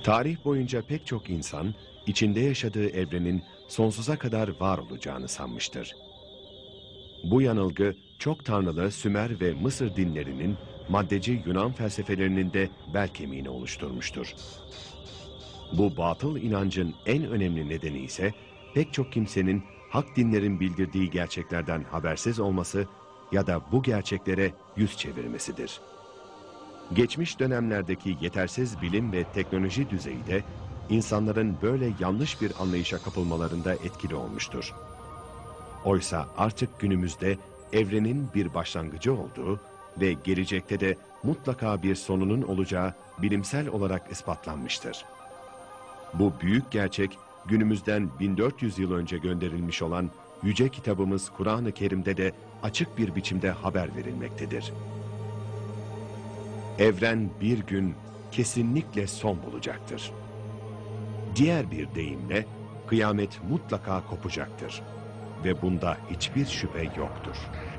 Tarih boyunca pek çok insan, içinde yaşadığı evrenin sonsuza kadar var olacağını sanmıştır. Bu yanılgı, çok tanrılı Sümer ve Mısır dinlerinin, maddeci Yunan felsefelerinin de bel kemiğini oluşturmuştur. Bu batıl inancın en önemli nedeni ise, pek çok kimsenin hak dinlerin bildirdiği gerçeklerden habersiz olması ya da bu gerçeklere yüz çevirmesidir. Geçmiş dönemlerdeki yetersiz bilim ve teknoloji düzeyi de insanların böyle yanlış bir anlayışa kapılmalarında etkili olmuştur. Oysa artık günümüzde evrenin bir başlangıcı olduğu ve gelecekte de mutlaka bir sonunun olacağı bilimsel olarak ispatlanmıştır. Bu büyük gerçek günümüzden 1400 yıl önce gönderilmiş olan yüce kitabımız Kur'an-ı Kerim'de de açık bir biçimde haber verilmektedir. Evren bir gün kesinlikle son bulacaktır. Diğer bir deyimle kıyamet mutlaka kopacaktır ve bunda hiçbir şüphe yoktur.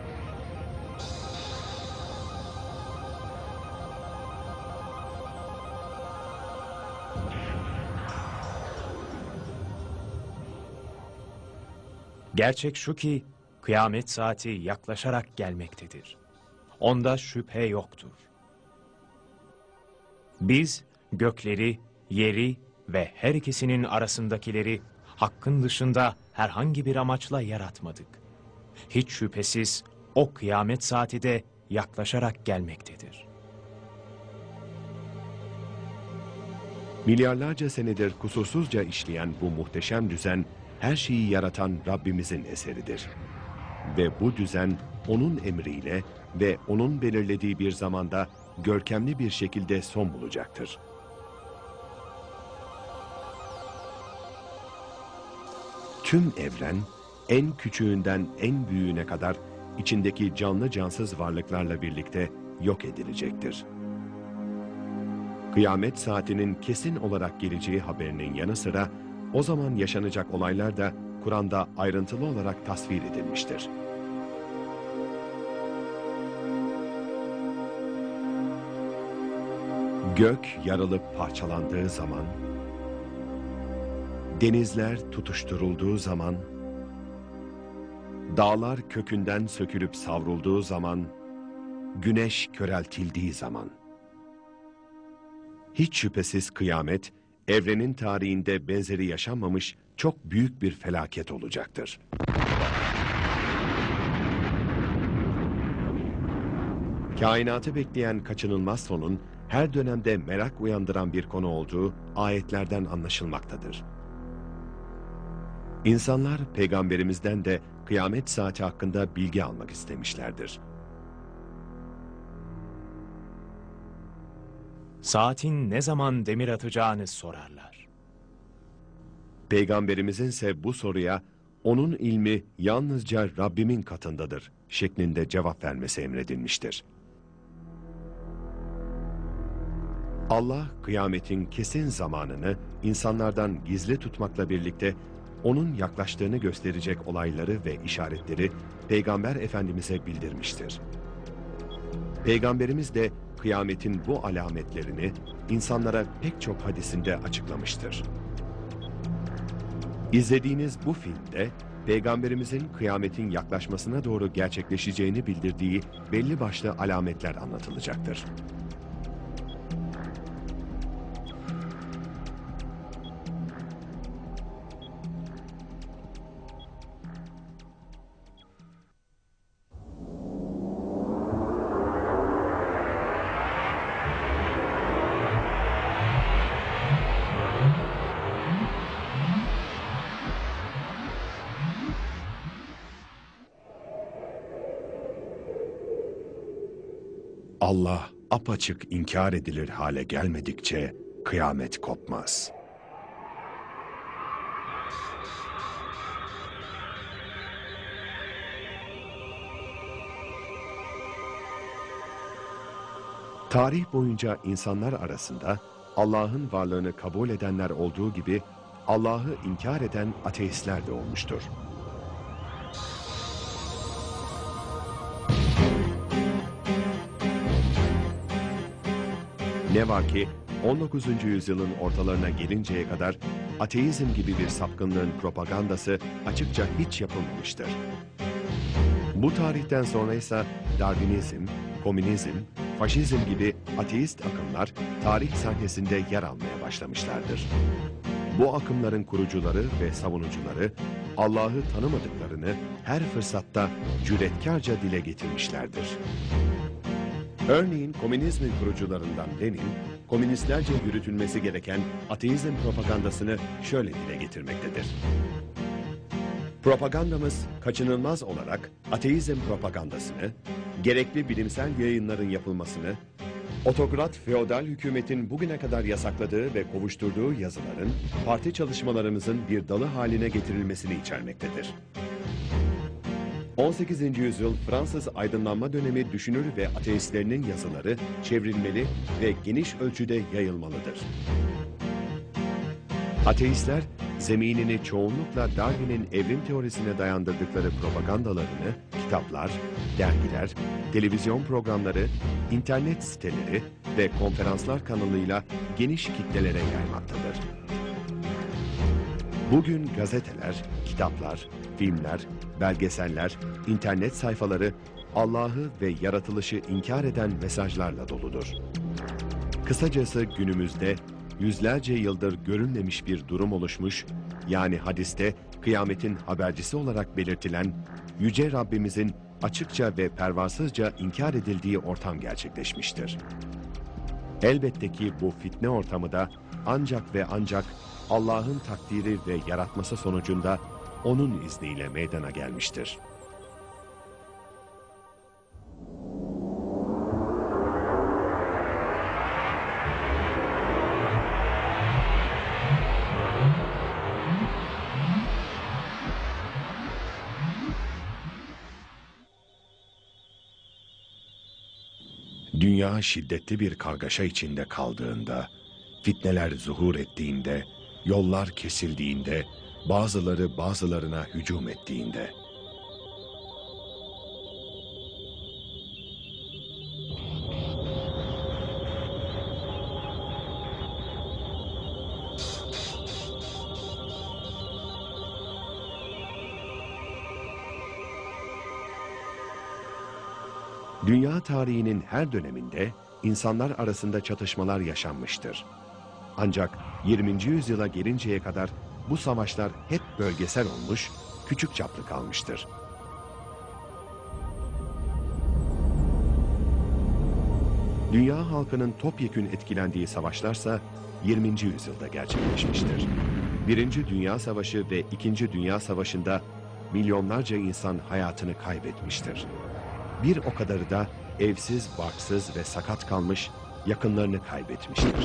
Gerçek şu ki kıyamet saati yaklaşarak gelmektedir. Onda şüphe yoktur. Biz gökleri, yeri ve her ikisinin arasındakileri hakkın dışında herhangi bir amaçla yaratmadık. Hiç şüphesiz o kıyamet saati de yaklaşarak gelmektedir. Milyarlarca senedir kusursuzca işleyen bu muhteşem düzen, her şeyi yaratan Rabbimizin eseridir. Ve bu düzen onun emriyle ve onun belirlediği bir zamanda görkemli bir şekilde son bulacaktır. Tüm evren, en küçüğünden en büyüğüne kadar içindeki canlı cansız varlıklarla birlikte yok edilecektir. Kıyamet saatinin kesin olarak geleceği haberinin yanı sıra, o zaman yaşanacak olaylar da Kur'an'da ayrıntılı olarak tasvir edilmiştir. Gök yarılıp parçalandığı zaman, denizler tutuşturulduğu zaman, dağlar kökünden sökülüp savrulduğu zaman, güneş köreltildiği zaman. Hiç şüphesiz kıyamet, evrenin tarihinde benzeri yaşanmamış çok büyük bir felaket olacaktır. Kainatı bekleyen kaçınılmaz sonun, her dönemde merak uyandıran bir konu olduğu ayetlerden anlaşılmaktadır. İnsanlar peygamberimizden de kıyamet saati hakkında bilgi almak istemişlerdir. Saatin ne zaman demir atacağını sorarlar. Peygamberimizin ise bu soruya onun ilmi yalnızca Rabbimin katındadır şeklinde cevap vermesi emredilmiştir. Allah kıyametin kesin zamanını insanlardan gizli tutmakla birlikte onun yaklaştığını gösterecek olayları ve işaretleri Peygamber Efendimiz'e bildirmiştir. Peygamberimiz de kıyametin bu alametlerini insanlara pek çok hadisinde açıklamıştır. İzlediğiniz bu filmde Peygamberimizin kıyametin yaklaşmasına doğru gerçekleşeceğini bildirdiği belli başlı alametler anlatılacaktır. Allah apaçık inkar edilir hale gelmedikçe kıyamet kopmaz. Tarih boyunca insanlar arasında Allah'ın varlığını kabul edenler olduğu gibi Allah'ı inkar eden ateistler de olmuştur. Ne var ki 19. yüzyılın ortalarına gelinceye kadar ateizm gibi bir sapkınlığın propagandası açıkça hiç yapılmamıştır. Bu tarihten sonra ise Darwinizm, komünizm, faşizm gibi ateist akımlar tarih sahnesinde yer almaya başlamışlardır. Bu akımların kurucuları ve savunucuları Allah'ı tanımadıklarını her fırsatta cüretkarca dile getirmişlerdir. Örneğin komünizmin kurucularından Lenin, komünistlerce yürütülmesi gereken ateizm propagandasını şöyle dile getirmektedir. Propagandamız kaçınılmaz olarak ateizm propagandasını, gerekli bilimsel yayınların yapılmasını, otokrat feodal hükümetin bugüne kadar yasakladığı ve kovuşturduğu yazıların parti çalışmalarımızın bir dalı haline getirilmesini içermektedir. 18. yüzyıl Fransız aydınlanma dönemi düşünür ve ateistlerinin yazıları çevrilmeli ve geniş ölçüde yayılmalıdır. Ateistler, zeminini çoğunlukla Darwin'in evrim teorisine dayandırdıkları propagandalarını kitaplar, dergiler, televizyon programları, internet siteleri ve konferanslar kanalıyla geniş kitlelere yaymaktadır. Bugün gazeteler, kitaplar, filmler, belgeseller, internet sayfaları Allah'ı ve yaratılışı inkar eden mesajlarla doludur. Kısacası günümüzde yüzlerce yıldır görülmemiş bir durum oluşmuş, yani hadiste kıyametin habercisi olarak belirtilen Yüce Rabbimizin açıkça ve pervasızca inkar edildiği ortam gerçekleşmiştir. Elbette ki bu fitne ortamı da ancak ve ancak Allah'ın takdiri ve yaratması sonucunda onun izniyle meydana gelmiştir. Dünya şiddetli bir kargaşa içinde kaldığında, fitneler zuhur ettiğinde, yollar kesildiğinde, bazıları bazılarına hücum ettiğinde. Dünya tarihinin her döneminde insanlar arasında çatışmalar yaşanmıştır. Ancak 20. yüzyıla gelinceye kadar bu savaşlar hep bölgesel olmuş, küçük çaplı kalmıştır. Dünya halkının topyekün etkilendiği savaşlarsa 20. yüzyılda gerçekleşmiştir. Birinci Dünya Savaşı ve İkinci Dünya Savaşı'nda milyonlarca insan hayatını kaybetmiştir. Bir o kadarı da evsiz, barksız ve sakat kalmış, yakınlarını kaybetmiştir.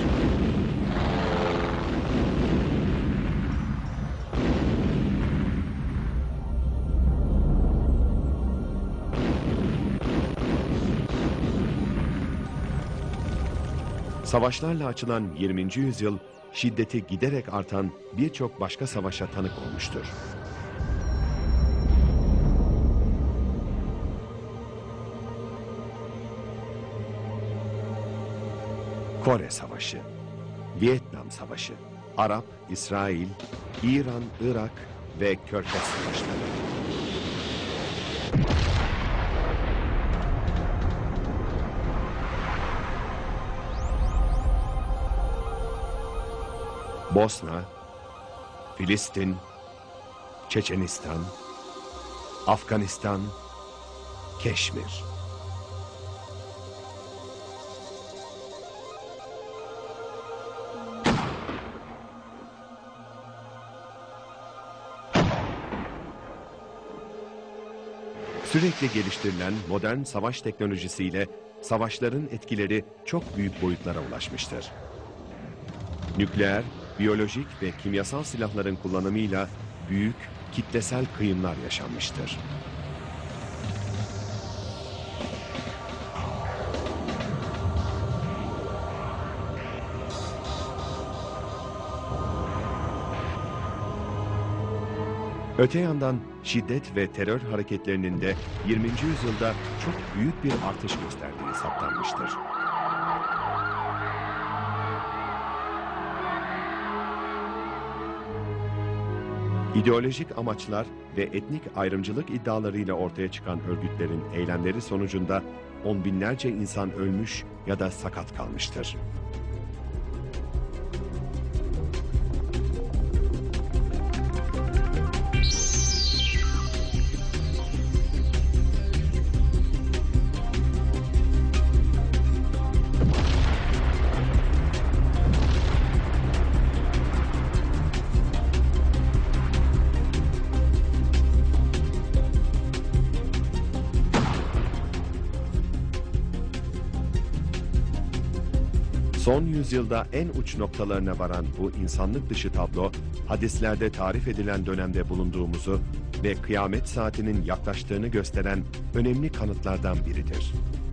Savaşlarla açılan 20. yüzyıl, şiddeti giderek artan birçok başka savaşa tanık olmuştur. Kore Savaşı, Vietnam Savaşı, Arap, İsrail, İran, Irak ve Körfez Savaşları. Bosna, Filistin, Çeçenistan, Afganistan, Keşmir. Sürekli geliştirilen modern savaş teknolojisiyle savaşların etkileri çok büyük boyutlara ulaşmıştır. Nükleer, biyolojik ve kimyasal silahların kullanımıyla büyük, kitlesel kıyımlar yaşanmıştır. Öte yandan şiddet ve terör hareketlerinin de 20. yüzyılda çok büyük bir artış gösterdiği saptanmıştır. İdeolojik amaçlar ve etnik ayrımcılık iddialarıyla ortaya çıkan örgütlerin eylemleri sonucunda on binlerce insan ölmüş ya da sakat kalmıştır. Son yüzyılda en uç noktalarına varan bu insanlık dışı tablo, hadislerde tarif edilen dönemde bulunduğumuzu ve kıyamet saatinin yaklaştığını gösteren önemli kanıtlardan biridir.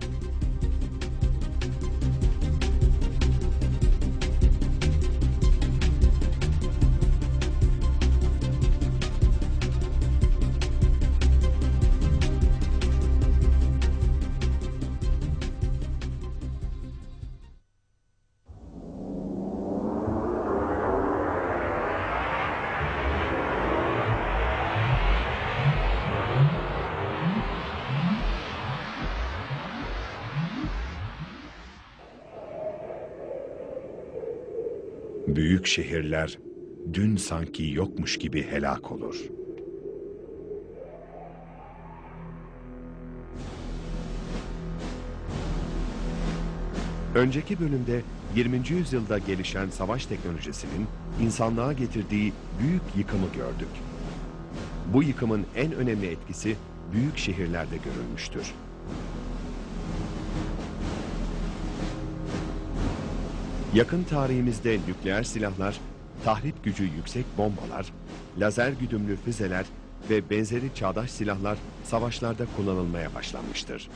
Büyük şehirler dün sanki yokmuş gibi helak olur. Önceki bölümde 20. yüzyılda gelişen savaş teknolojisinin insanlığa getirdiği büyük yıkımı gördük. Bu yıkımın en önemli etkisi büyük şehirlerde görülmüştür. Yakın tarihimizde nükleer silahlar, tahrip gücü yüksek bombalar, lazer güdümlü füzeler ve benzeri çağdaş silahlar savaşlarda kullanılmaya başlanmıştır.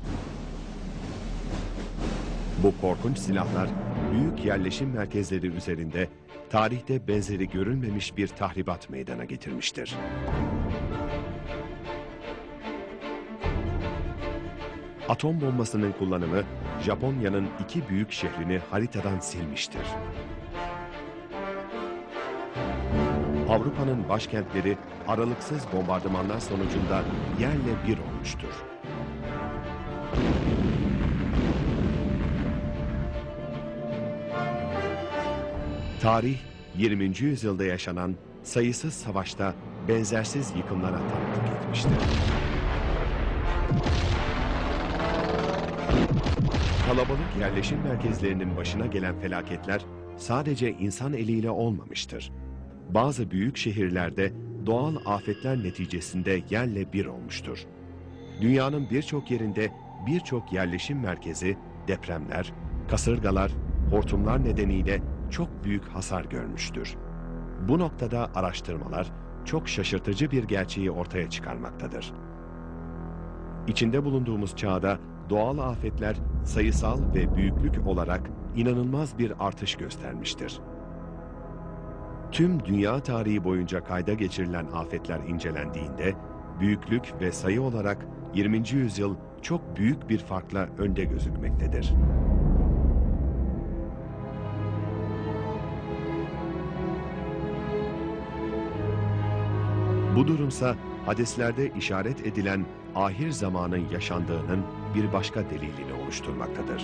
Bu korkunç silahlar büyük yerleşim merkezleri üzerinde tarihte benzeri görülmemiş bir tahribat meydana getirmiştir. Atom bombasının kullanımı Japonya'nın 2 büyük şehrini haritadan silmiştir. Avrupa'nın başkentleri aralıksız bombardımanlar sonucunda yerle bir olmuştur. Tarih, 20. yüzyılda yaşanan sayısız savaşta benzersiz yıkımlara tanıklık etmiştir. Kalabalık yerleşim merkezlerinin başına gelen felaketler sadece insan eliyle olmamıştır. Bazı büyük şehirlerde doğal afetler neticesinde yerle bir olmuştur. Dünyanın birçok yerinde birçok yerleşim merkezi depremler, kasırgalar, hortumlar nedeniyle çok büyük hasar görmüştür. Bu noktada araştırmalar çok şaşırtıcı bir gerçeği ortaya çıkarmaktadır. İçinde bulunduğumuz çağda doğal afetler sayısal ve büyüklük olarak inanılmaz bir artış göstermiştir. Tüm dünya tarihi boyunca kayda geçirilen afetler incelendiğinde büyüklük ve sayı olarak 20. yüzyıl çok büyük bir farkla önde gözükmektedir. Bu durumsa hadislerde işaret edilen ahir zamanın yaşandığının bir başka delilini oluşturmaktadır.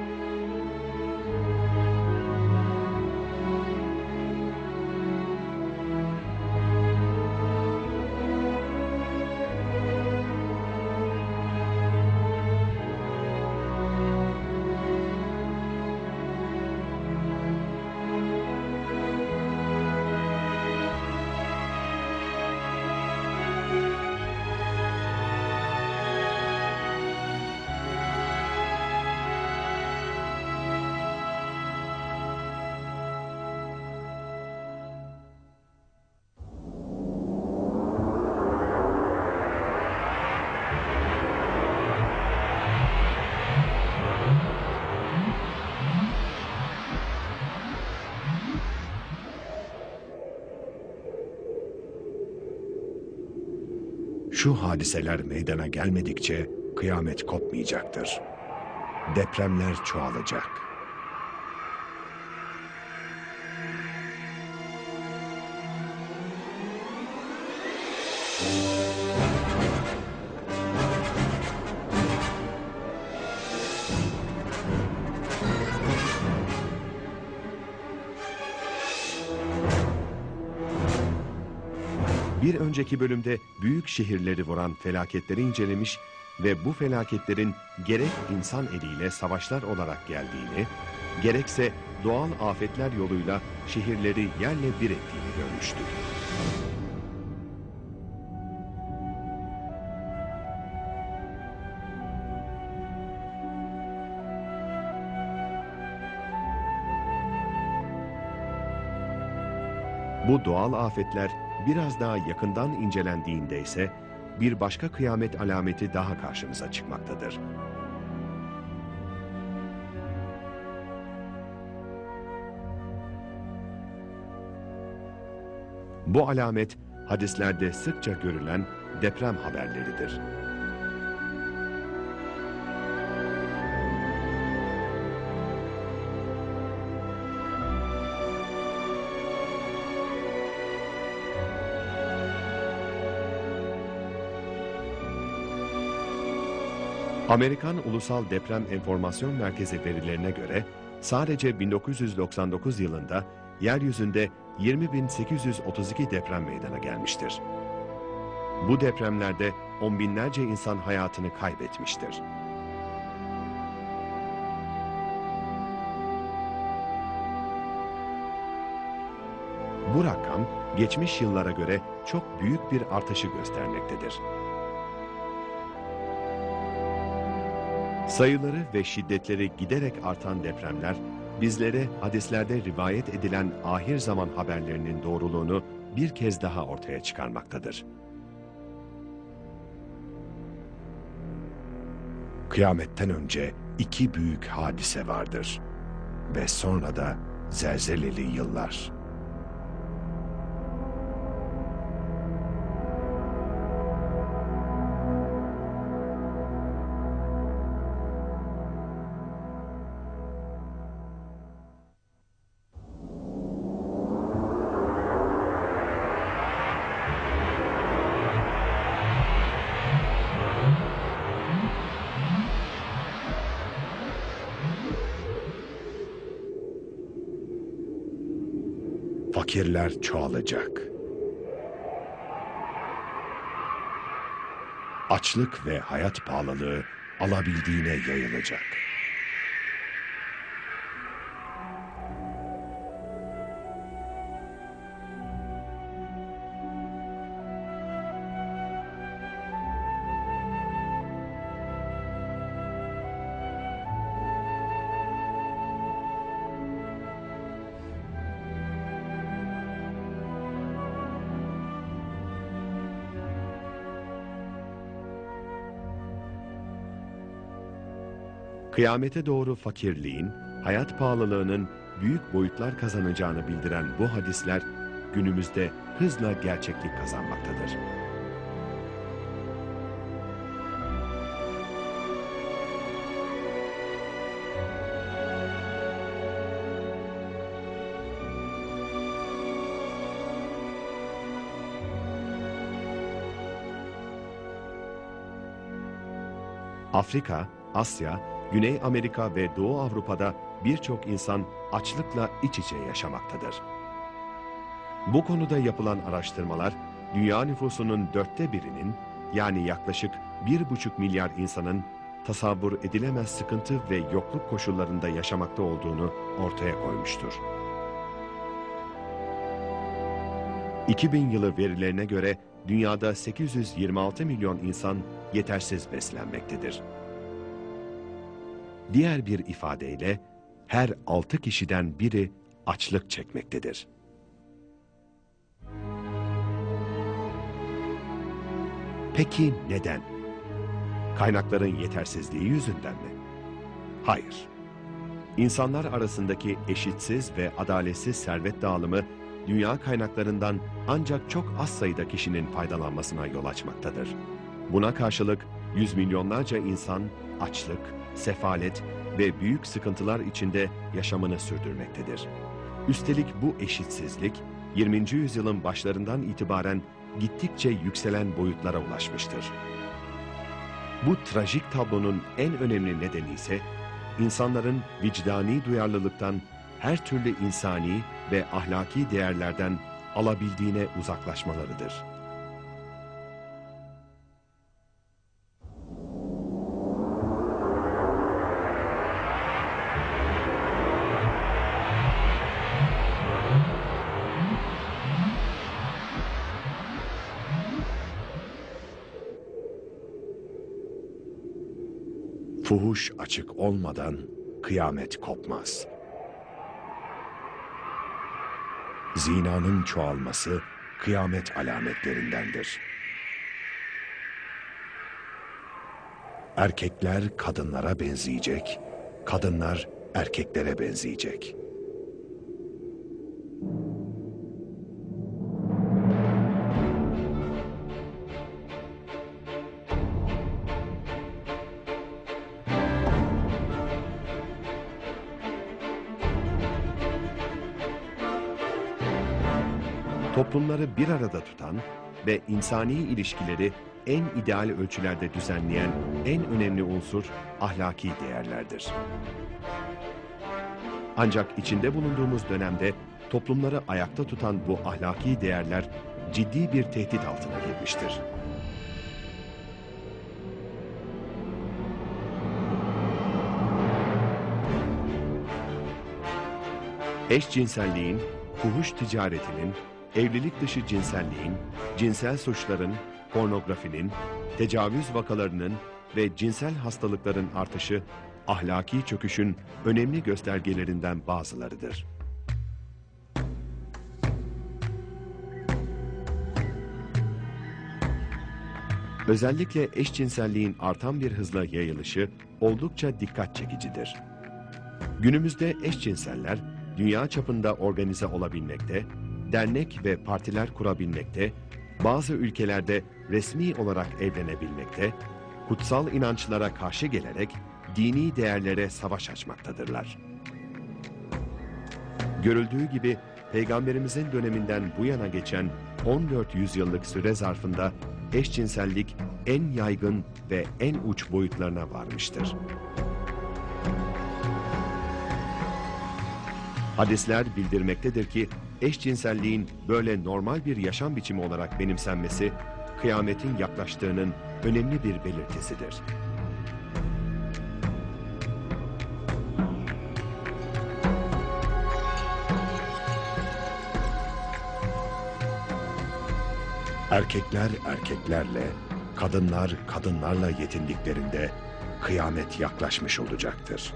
Şu hadiseler meydana gelmedikçe kıyamet kopmayacaktır. Depremler çoğalacak. Bir önceki bölümde büyük şehirleri vuran felaketleri incelemiş ve bu felaketlerin gerek insan eliyle savaşlar olarak geldiğini, gerekse doğal afetler yoluyla şehirleri yerle bir ettiğini görmüştük. Bu doğal afetler biraz daha yakından incelendiğinde ise bir başka kıyamet alameti daha karşımıza çıkmaktadır. Bu alamet hadislerde sıkça görülen deprem haberleridir. Amerikan Ulusal Deprem Enformasyon Merkezi verilerine göre sadece 1999 yılında yeryüzünde 20.832 deprem meydana gelmiştir. Bu depremlerde on binlerce insan hayatını kaybetmiştir. Bu rakam geçmiş yıllara göre çok büyük bir artışı göstermektedir. Sayıları ve şiddetleri giderek artan depremler, bizlere hadislerde rivayet edilen ahir zaman haberlerinin doğruluğunu bir kez daha ortaya çıkarmaktadır. Kıyametten önce iki büyük hadise vardır ve sonra da zelzeleli yıllar. Fakirler çoğalacak. Açlık ve hayat pahalılığı alabildiğine yayılacak. Kıyamete doğru fakirliğin, hayat pahalılığının büyük boyutlar kazanacağını bildiren bu hadisler günümüzde hızla gerçeklik kazanmaktadır. Afrika, Asya, Güney Amerika ve Doğu Avrupa'da birçok insan açlıkla iç içe yaşamaktadır. Bu konuda yapılan araştırmalar, dünya nüfusunun 1/4'inin, yani yaklaşık 1,5 milyar insanın tasavvur edilemez sıkıntı ve yokluk koşullarında yaşamakta olduğunu ortaya koymuştur. 2000 yılı verilerine göre dünyada 826 milyon insan yetersiz beslenmektedir. Diğer bir ifadeyle her 6 kişiden biri açlık çekmektedir. Peki neden? Kaynakların yetersizliği yüzünden mi? Hayır. İnsanlar arasındaki eşitsiz ve adaletsiz servet dağılımı dünya kaynaklarından ancak çok az sayıda kişinin faydalanmasına yol açmaktadır. Buna karşılık yüz milyonlarca insan açlık, sefalet ve büyük sıkıntılar içinde yaşamını sürdürmektedir. Üstelik bu eşitsizlik 20. yüzyılın başlarından itibaren gittikçe yükselen boyutlara ulaşmıştır. Bu trajik tablonun en önemli nedeni ise insanların vicdani duyarlılıktan, her türlü insani ve ahlaki değerlerden alabildiğine uzaklaşmalarıdır. Fuhuş açık olmadan kıyamet kopmaz. Zinanın çoğalması kıyamet alametlerindendir. Erkekler kadınlara benzeyecek, kadınlar erkeklere benzeyecek. Toplumları bir arada tutan ve insani ilişkileri en ideal ölçülerde düzenleyen en önemli unsur ahlaki değerlerdir. Ancak içinde bulunduğumuz dönemde toplumları ayakta tutan bu ahlaki değerler ciddi bir tehdit altına girmiştir. Eşcinselliğin, fuhuş ticaretinin, evlilik dışı cinselliğin, cinsel suçların, pornografinin, tecavüz vakalarının ve cinsel hastalıkların artışı, ahlaki çöküşün önemli göstergelerinden bazılarıdır. Özellikle eşcinselliğin artan bir hızla yayılışı oldukça dikkat çekicidir. Günümüzde eşcinseller dünya çapında organize olabilmekte, dernek ve partiler kurabilmekte, bazı ülkelerde resmi olarak evlenebilmekte, kutsal inançlara karşı gelerek dini değerlere savaş açmaktadırlar. Görüldüğü gibi Peygamberimizin döneminden bu yana geçen 14 yüzyıllık süre zarfında eşcinsellik en yaygın ve en uç boyutlarına varmıştır. Hadisler bildirmektedir ki eşcinselliğin böyle normal bir yaşam biçimi olarak benimsenmesi, kıyametin yaklaştığının önemli bir belirtisidir. Erkekler erkeklerle, kadınlar kadınlarla yetindiklerinde kıyamet yaklaşmış olacaktır.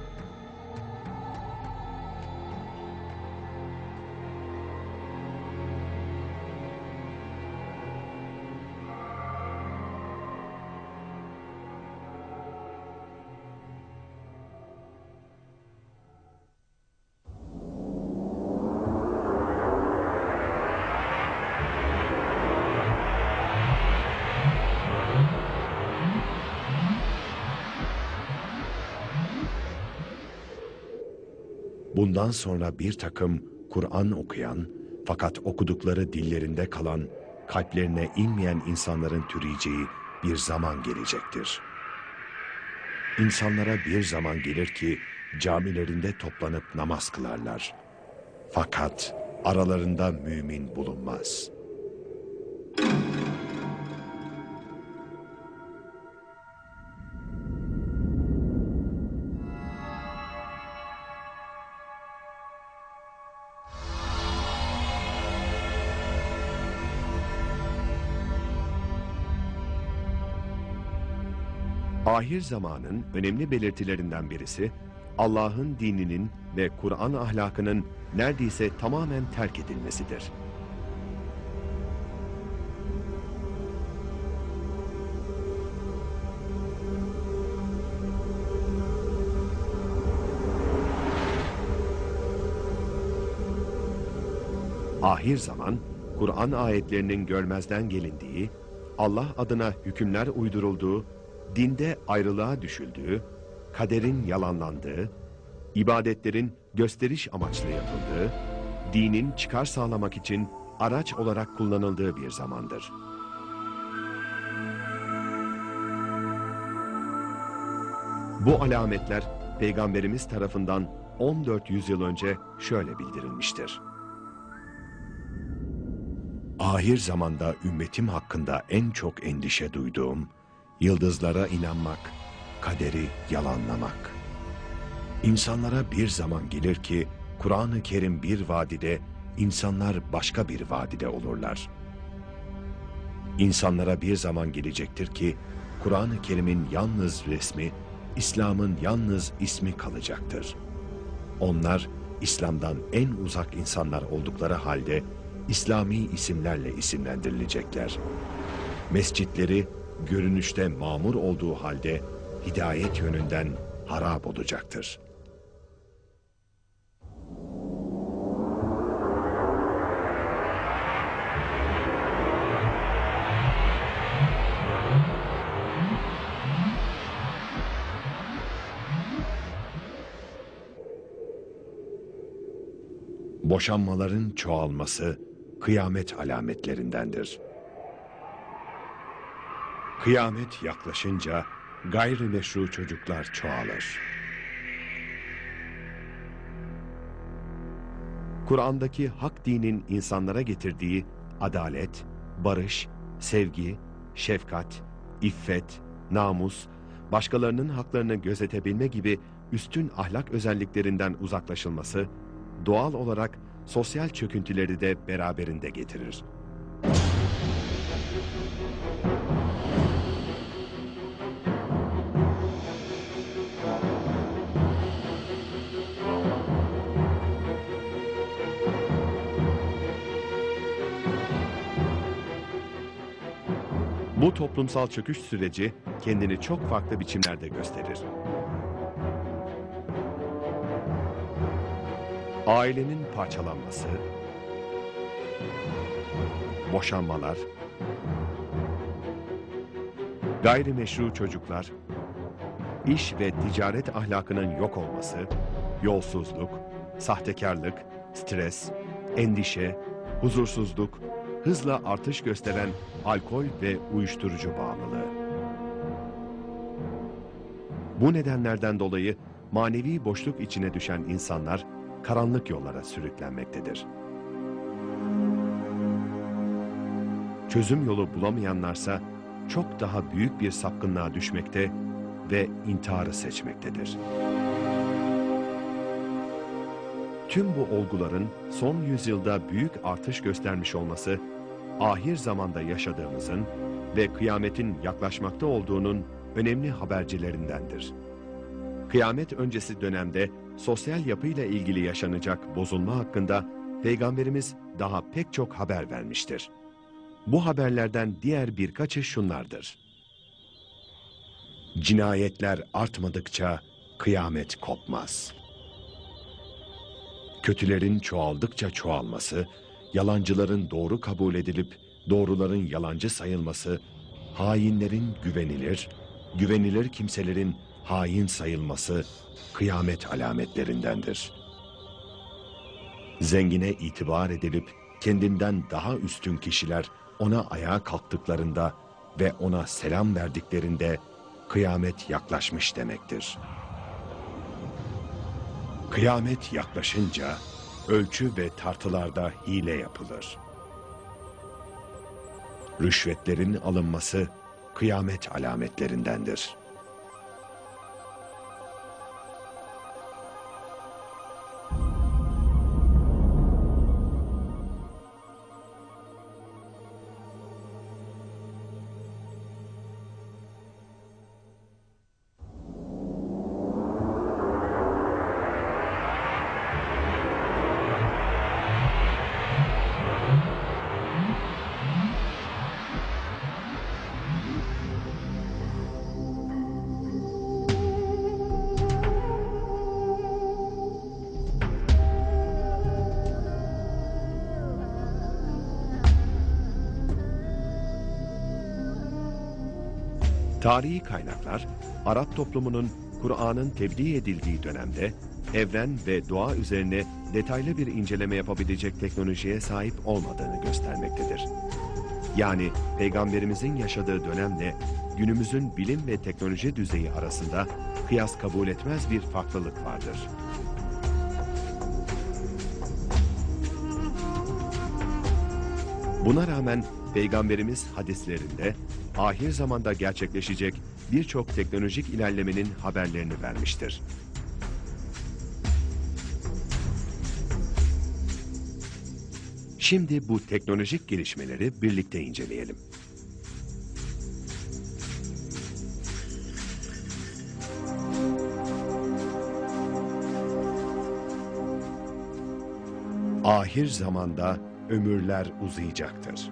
Bundan sonra bir takım Kur'an okuyan fakat okudukları dillerinde kalan, kalplerine inmeyen insanların türeyeceği bir zaman gelecektir. İnsanlara bir zaman gelir ki camilerinde toplanıp namaz kılarlar. Fakat aralarında mümin bulunmaz. Ahir zamanın önemli belirtilerinden birisi, Allah'ın dininin ve Kur'an ahlakının neredeyse tamamen terk edilmesidir. Ahir zaman, Kur'an ayetlerinin görmezden gelindiği, Allah adına hükümler uydurulduğu, dinde ayrılığa düşüldüğü, kaderin yalanlandığı, ibadetlerin gösteriş amaçlı yapıldığı, dinin çıkar sağlamak için araç olarak kullanıldığı bir zamandır. Bu alametler Peygamberimiz tarafından 14 yüzyıl önce şöyle bildirilmiştir. Ahir zamanda ümmetim hakkında en çok endişe duyduğum, yıldızlara inanmak, kaderi yalanlamak. İnsanlara bir zaman gelir ki, Kur'an-ı Kerim bir vadide, insanlar başka bir vadide olurlar. İnsanlara bir zaman gelecektir ki, Kur'an-ı Kerim'in yalnız resmi, İslam'ın yalnız ismi kalacaktır. Onlar, İslam'dan en uzak insanlar oldukları halde, İslami isimlerle isimlendirilecekler. Mescitleri, görünüşte mamur olduğu halde, hidayet yönünden harap olacaktır. Boşanmaların çoğalması kıyamet alametlerindendir. Kıyamet yaklaşınca gayrimeşru çocuklar çoğalır. Kur'an'daki hak dinin insanlara getirdiği adalet, barış, sevgi, şefkat, iffet, namus, başkalarının haklarını gözetebilme gibi üstün ahlak özelliklerinden uzaklaşılması, doğal olarak sosyal çöküntüleri de beraberinde getirir. Bu toplumsal çöküş süreci kendini çok farklı biçimlerde gösterir. Ailenin parçalanması, boşanmalar, gayrimeşru çocuklar, iş ve ticaret ahlakının yok olması, yolsuzluk, sahtekarlık, stres, endişe, huzursuzluk, hızla artış gösteren alkol ve uyuşturucu bağımlılığı. Bu nedenlerden dolayı manevi boşluk içine düşen insanlar karanlık yollara sürüklenmektedir. Çözüm yolu bulamayanlarsa çok daha büyük bir sapkınlığa düşmekte ve intiharı seçmektedir. Tüm bu olguların son yüzyılda büyük artış göstermiş olması, ahir zamanda yaşadığımızın ve kıyametin yaklaşmakta olduğunun önemli habercilerindendir. Kıyamet öncesi dönemde sosyal yapıyla ilgili yaşanacak bozulma hakkında Peygamberimiz daha pek çok haber vermiştir. Bu haberlerden diğer birkaçı şunlardır. Cinayetler artmadıkça kıyamet kopmaz. Kötülerin çoğaldıkça çoğalması, yalancıların doğru kabul edilip doğruların yalancı sayılması, hainlerin güvenilir, güvenilir kimselerin hain sayılması kıyamet alametlerindendir. Zengine itibar edilip kendinden daha üstün kişiler ona ayağa kalktıklarında ve ona selam verdiklerinde kıyamet yaklaşmış demektir. Kıyamet yaklaşınca ölçü ve tartılarda hile yapılır. Rüşvetlerin alınması kıyamet alametlerindendir. Tarihi kaynaklar, Arap toplumunun Kur'an'ın tebliğ edildiği dönemde evren ve doğa üzerine detaylı bir inceleme yapabilecek teknolojiye sahip olmadığını göstermektedir. Yani Peygamberimizin yaşadığı dönemle günümüzün bilim ve teknoloji düzeyi arasında kıyas kabul etmez bir farklılık vardır. Buna rağmen Peygamberimiz hadislerinde ahir zamanda gerçekleşecek birçok teknolojik ilerlemenin haberlerini vermiştir. Şimdi bu teknolojik gelişmeleri birlikte inceleyelim. Ahir zamanda ömürler uzayacaktır.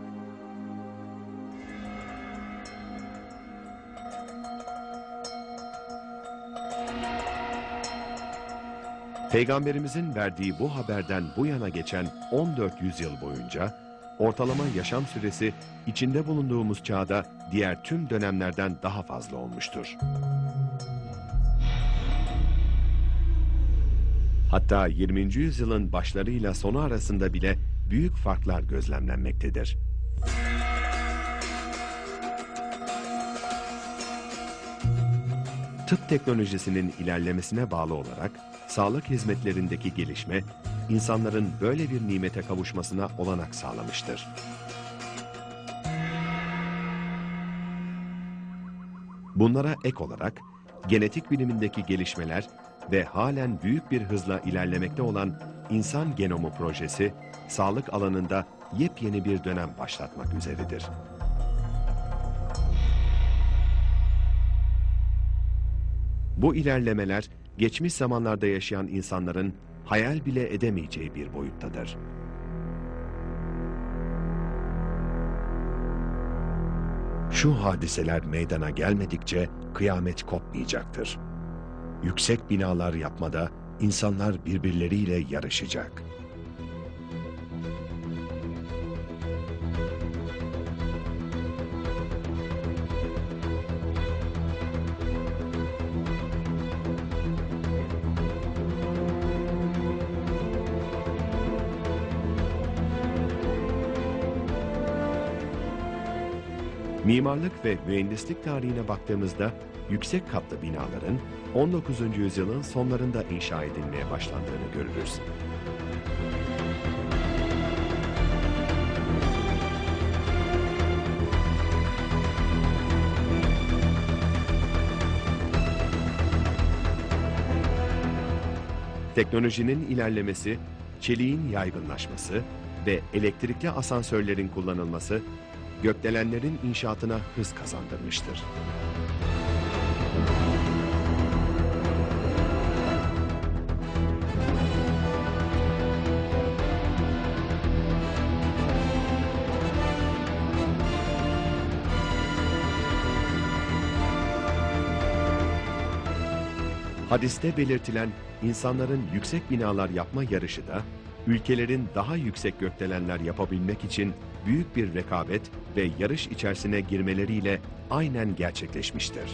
Peygamberimizin verdiği bu haberden bu yana geçen 14 yüzyıl boyunca ortalama yaşam süresi içinde bulunduğumuz çağda diğer tüm dönemlerden daha fazla olmuştur. Hatta 20. yüzyılın başlarıyla sonu arasında bile büyük farklar gözlemlenmektedir. Tıp teknolojisinin ilerlemesine bağlı olarak sağlık hizmetlerindeki gelişme, insanların böyle bir nimete kavuşmasına olanak sağlamıştır. Bunlara ek olarak genetik bilimindeki gelişmeler ve halen büyük bir hızla ilerlemekte olan insan genomu projesi, sağlık alanında yepyeni bir dönem başlatmak üzeredir. Bu ilerlemeler, geçmiş zamanlarda yaşayan insanların hayal bile edemeyeceği bir boyuttadır. Şu hadiseler meydana gelmedikçe kıyamet kopmayacaktır. Yüksek binalar yapmada insanlar birbirleriyle yarışacak. Mimarlık ve mühendislik tarihine baktığımızda yüksek katlı binaların 19. yüzyılın sonlarında inşa edilmeye başlandığını görürüz. Teknolojinin ilerlemesi, çeliğin yaygınlaşması ve elektrikli asansörlerin kullanılması, gökdelenlerin inşaatına hız kazandırmıştır. Hadiste belirtilen insanların yüksek binalar yapma yarışı da, ülkelerin daha yüksek gökdelenler yapabilmek için büyük bir rekabet ve yarış içerisine girmeleriyle aynen gerçekleşmiştir.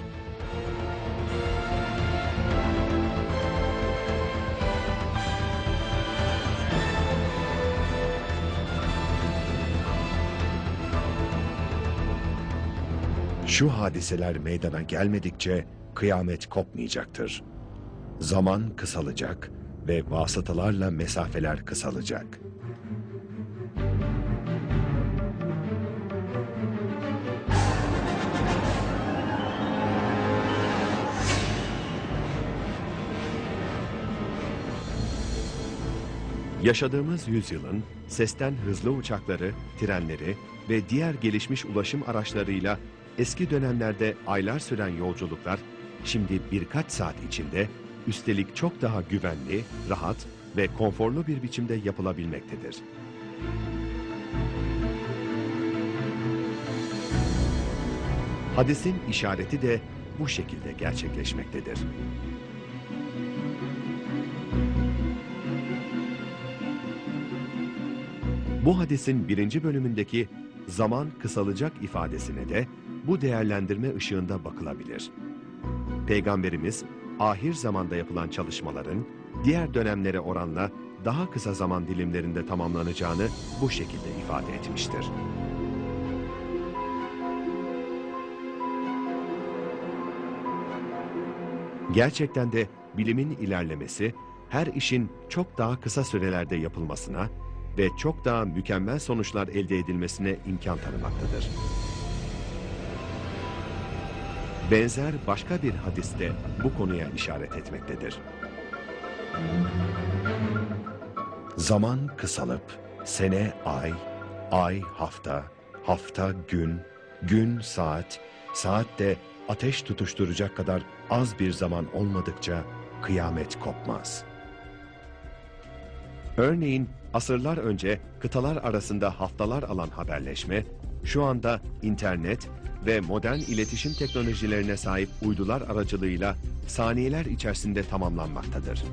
Şu hadiseler meydana gelmedikçe kıyamet kopmayacaktır. Zaman kısalacak ve vasıtalarla mesafeler kısalacak. Yaşadığımız yüzyılın sesten hızlı uçakları, trenleri ve diğer gelişmiş ulaşım araçlarıyla eski dönemlerde aylar süren yolculuklar şimdi birkaç saat içinde, üstelik çok daha güvenli, rahat ve konforlu bir biçimde yapılabilmektedir. Hadisin işareti de bu şekilde gerçekleşmektedir. Bu hadisin 1. bölümündeki zaman kısalacak ifadesine de bu değerlendirme ışığında bakılabilir. Peygamberimiz, ahir zamanda yapılan çalışmaların diğer dönemlere oranla daha kısa zaman dilimlerinde tamamlanacağını bu şekilde ifade etmiştir. Gerçekten de bilimin ilerlemesi, her işin çok daha kısa sürelerde yapılmasına ve çok daha mükemmel sonuçlar elde edilmesine imkan tanımaktadır. Benzer başka bir hadis de bu konuya işaret etmektedir. Zaman kısalıp, sene ay, ay hafta, hafta gün, gün saat, saat de ateş tutuşturacak kadar az bir zaman olmadıkça kıyamet kopmaz. Örneğin asırlar önce kıtalar arasında haftalar alan haberleşme, şu anda internet ve modern iletişim teknolojilerine sahip uydular aracılığıyla saniyeler içerisinde tamamlanmaktadır.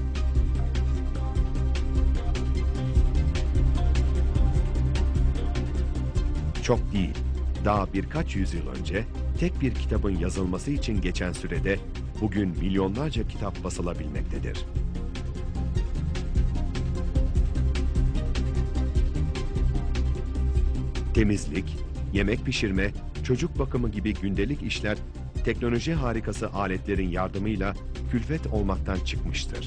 Çok değil, daha birkaç yüzyıl önce tek bir kitabın yazılması için geçen sürede bugün milyonlarca kitap basılabilmektedir. Temizlik, yemek pişirme, çocuk bakımı gibi gündelik işler teknoloji harikası aletlerin yardımıyla külfet olmaktan çıkmıştır.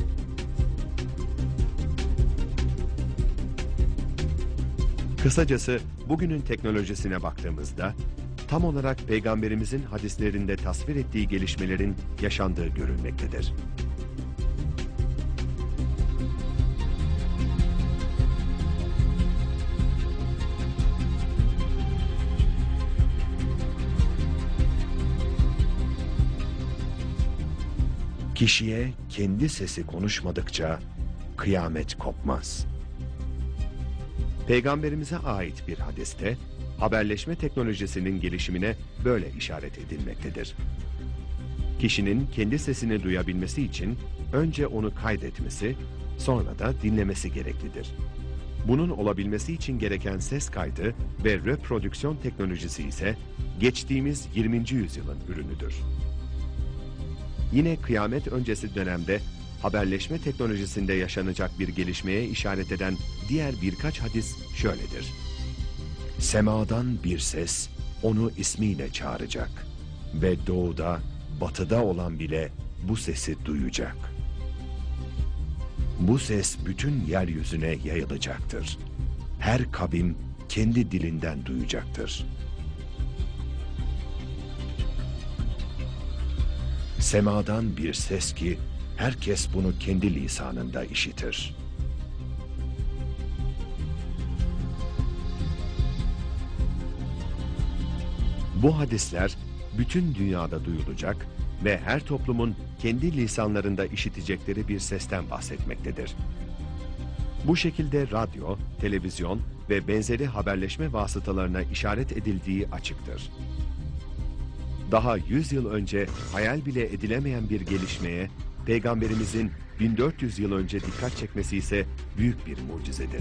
Kısacası bugünün teknolojisine baktığımızda tam olarak Peygamberimizin hadislerinde tasvir ettiği gelişmelerin yaşandığı görülmektedir. Kişiye kendi sesi konuşmadıkça kıyamet kopmaz. Peygamberimize ait bir hadiste haberleşme teknolojisinin gelişimine böyle işaret edilmektedir. Kişinin kendi sesini duyabilmesi için önce onu kaydetmesi, sonra da dinlemesi gereklidir. Bunun olabilmesi için gereken ses kaydı ve reprodüksiyon teknolojisi ise geçtiğimiz 20. yüzyılın ürünüdür. Yine kıyamet öncesi dönemde haberleşme teknolojisinde yaşanacak bir gelişmeye işaret eden diğer birkaç hadis şöyledir. Semadan bir ses onu ismiyle çağıracak ve doğuda, batıda olan bile bu sesi duyacak. Bu ses bütün yeryüzüne yayılacaktır. Her kavim kendi dilinden duyacaktır. Semadan bir ses ki herkes bunu kendi lisanında işitir. Bu hadisler bütün dünyada duyulacak ve her toplumun kendi lisanlarında işitecekleri bir sesten bahsetmektedir. Bu şekilde radyo, televizyon ve benzeri haberleşme vasıtalarına işaret edildiği açıktır. Daha 100 yıl önce hayal bile edilemeyen bir gelişmeye Peygamberimizin 1400 yıl önce dikkat çekmesi ise büyük bir mucizedir.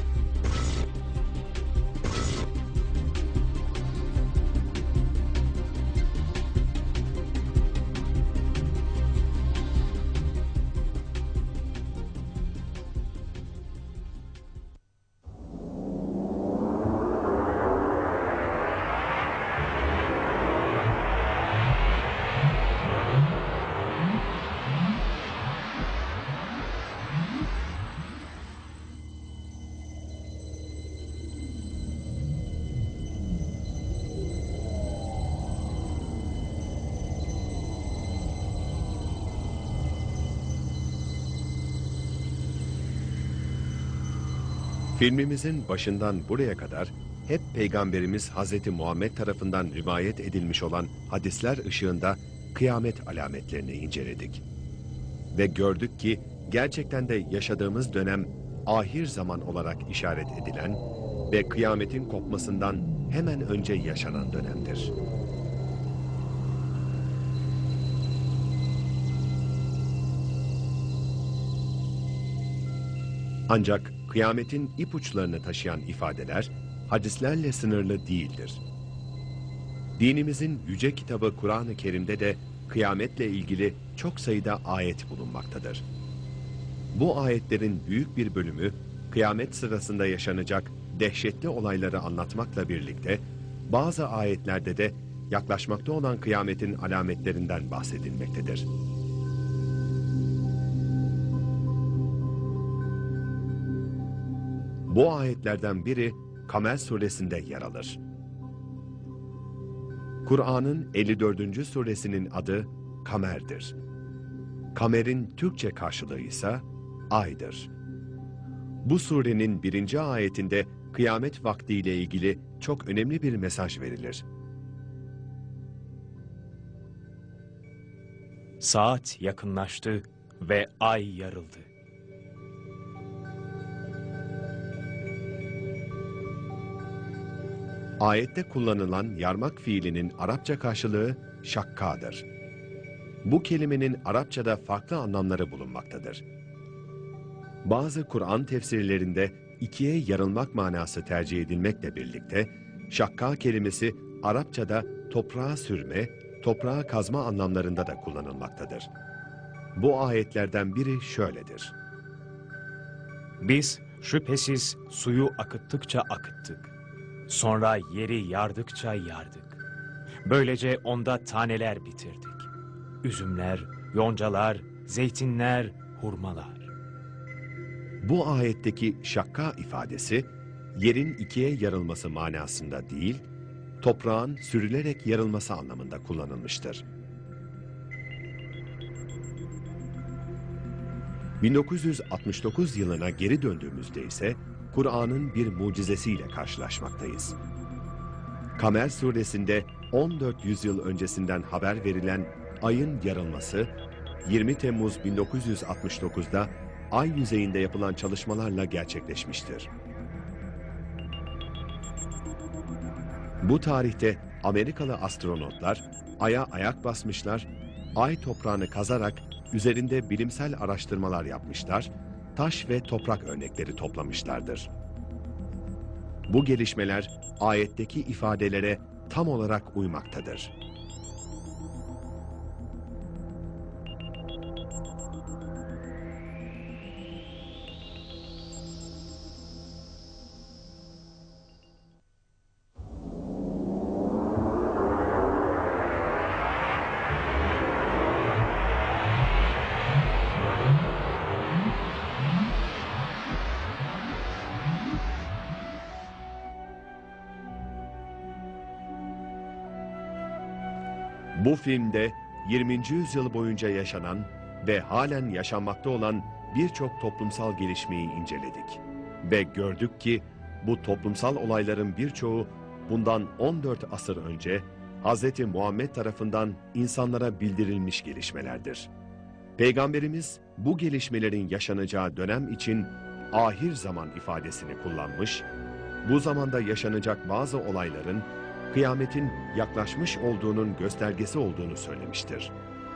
Filmimizin başından buraya kadar hep Peygamberimiz Hz. Muhammed tarafından rivayet edilmiş olan hadisler ışığında kıyamet alametlerini inceledik. Ve gördük ki gerçekten de yaşadığımız dönem ahir zaman olarak işaret edilen ve kıyametin kopmasından hemen önce yaşanan dönemdir. Ancak kıyametin ipuçlarını taşıyan ifadeler hadislerle sınırlı değildir. Dinimizin yüce kitabı Kur'an-ı Kerim'de de kıyametle ilgili çok sayıda ayet bulunmaktadır. Bu ayetlerin büyük bir bölümü kıyamet sırasında yaşanacak dehşetli olayları anlatmakla birlikte bazı ayetlerde de yaklaşmakta olan kıyametin alametlerinden bahsedilmektedir. Bu ayetlerden biri Kamer suresinde yer alır. Kur'an'ın 54. suresinin adı Kamer'dir. Kamer'in Türkçe karşılığı ise aydır. Bu surenin 1. ayetinde kıyamet vaktiyle ilgili çok önemli bir mesaj verilir. Saat yakınlaştı ve ay yarıldı. Ayette kullanılan yarmak fiilinin Arapça karşılığı şakkadır. Bu kelimenin Arapçada farklı anlamları bulunmaktadır. Bazı Kur'an tefsirlerinde ikiye yarılmak manası tercih edilmekle birlikte, şakka kelimesi Arapçada toprağa sürme, toprağa kazma anlamlarında da kullanılmaktadır. Bu ayetlerden biri şöyledir. Biz şüphesiz suyu akıttıkça akıttık. Sonra yeri yardıkça yardık. Böylece onda taneler bitirdik. Üzümler, yoncalar, zeytinler, hurmalar. Bu ayetteki şakka ifadesi, yerin ikiye yarılması manasında değil, toprağın sürülerek yarılması anlamında kullanılmıştır. 1969 yılına geri döndüğümüzde ise Kur'an'ın bir mucizesiyle karşılaşmaktayız. Kamer suresinde 14 yüzyıl öncesinden haber verilen ayın yarılması, 20 Temmuz 1969'da ay yüzeyinde yapılan çalışmalarla gerçekleşmiştir. Bu tarihte Amerikalı astronotlar Ay'a ayak basmışlar, ay toprağını kazarak üzerinde bilimsel araştırmalar yapmışlar, taş ve toprak örnekleri toplamışlardır. Bu gelişmeler ayetteki ifadelere tam olarak uymaktadır. Bu filmde 20. yüzyıl boyunca yaşanan ve halen yaşanmakta olan birçok toplumsal gelişmeyi inceledik. Ve gördük ki bu toplumsal olayların birçoğu bundan 14 asır önce Hz. Muhammed tarafından insanlara bildirilmiş gelişmelerdir. Peygamberimiz bu gelişmelerin yaşanacağı dönem için ahir zaman ifadesini kullanmış, bu zamanda yaşanacak bazı olayların kıyametin yaklaşmış olduğunun göstergesi olduğunu söylemiştir.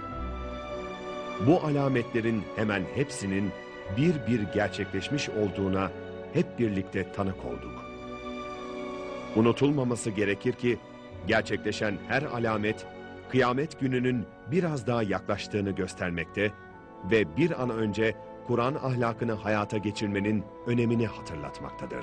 Bu alametlerin hemen hepsinin bir bir gerçekleşmiş olduğuna hep birlikte tanık olduk. Unutulmaması gerekir ki gerçekleşen her alamet kıyamet gününün biraz daha yaklaştığını göstermekte ve bir an önce Kur'an ahlakını hayata geçirmenin önemini hatırlatmaktadır.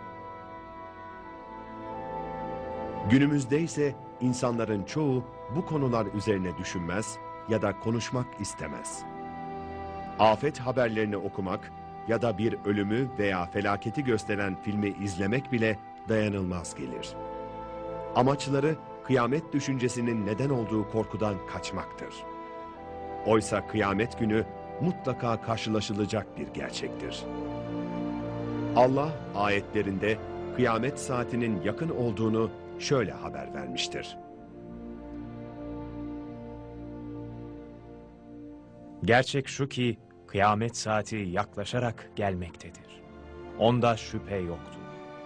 Günümüzde ise insanların çoğu bu konular üzerine düşünmez ya da konuşmak istemez. Afet haberlerini okumak ya da bir ölümü veya felaketi gösteren filmi izlemek bile dayanılmaz gelir. Amaçları kıyamet düşüncesinin neden olduğu korkudan kaçmaktır. Oysa kıyamet günü mutlaka karşılaşılacak bir gerçektir. Allah ayetlerinde kıyamet saatinin yakın olduğunu şöyle haber vermiştir. Gerçek şu ki kıyamet saati yaklaşarak gelmektedir. Onda şüphe yoktur.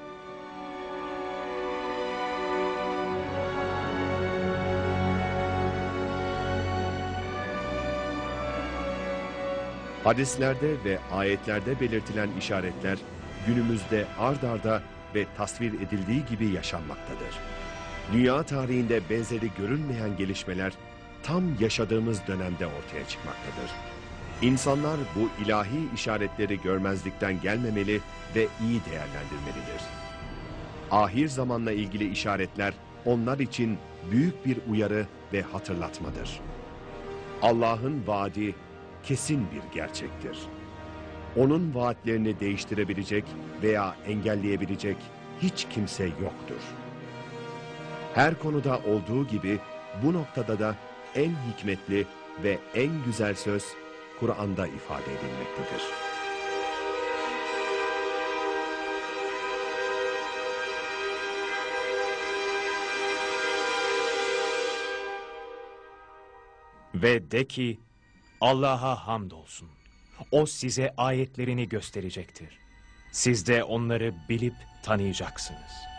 Hadislerde ve ayetlerde belirtilen işaretler günümüzde ard arda ve tasvir edildiği gibi yaşanmaktadır. Dünya tarihinde benzeri görülmeyen gelişmeler tam yaşadığımız dönemde ortaya çıkmaktadır. İnsanlar bu ilahi işaretleri görmezlikten gelmemeli ve iyi değerlendirmelidir. Ahir zamanla ilgili işaretler onlar için büyük bir uyarı ve hatırlatmadır. Allah'ın vaadi kesin bir gerçektir. Onun vaatlerini değiştirebilecek veya engelleyebilecek hiç kimse yoktur. Her konuda olduğu gibi bu noktada da en hikmetli ve en güzel söz Kur'an'da ifade edilmektedir. Ve de ki, Allah'a hamdolsun. O size ayetlerini gösterecektir. Siz de onları bilip tanıyacaksınız.